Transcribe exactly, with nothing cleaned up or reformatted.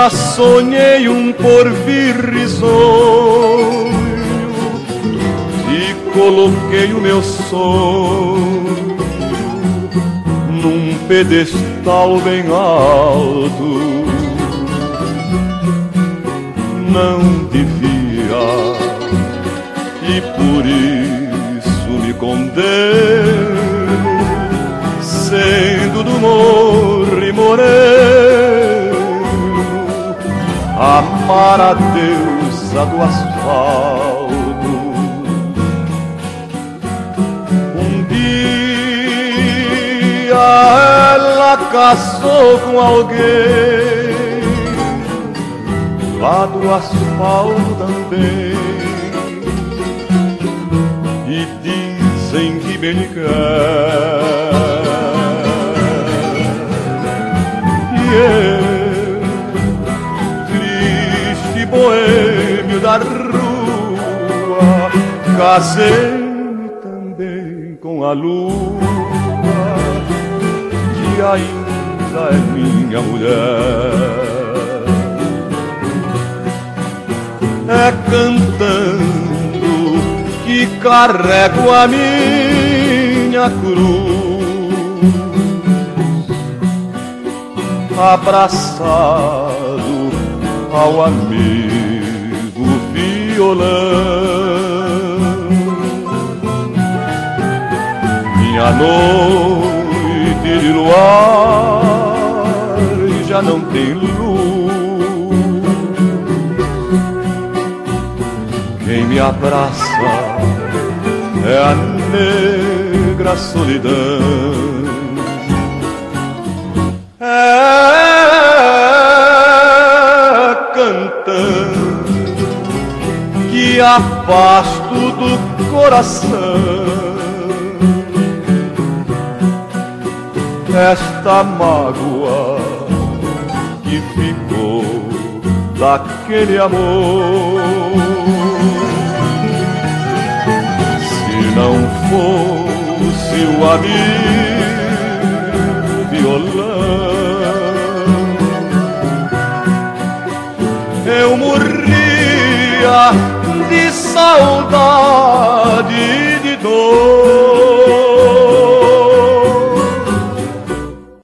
Já sonhei um porvir risonho e coloquei o meu sonho num pedestal bem alto. Não devia, e por isso me condeno, sendo do morro moreno, amar a deusa do asfalto. Um dia ela casou com alguém lá do asfalto também, e dizem que bem lhe quer. E eu, triste boêmio da rua, casei também com a lua, que ainda é minha mulher. É cantando que carrego a minha cruz, abraçado ao amigo violão. Minha noite de luar já não tem luz. Quem me abraça é a negra solidão. É cantando que afasto do coração esta mágoa que ficou daquele amor. Se não fosse o amigo violão, eu morria de saudade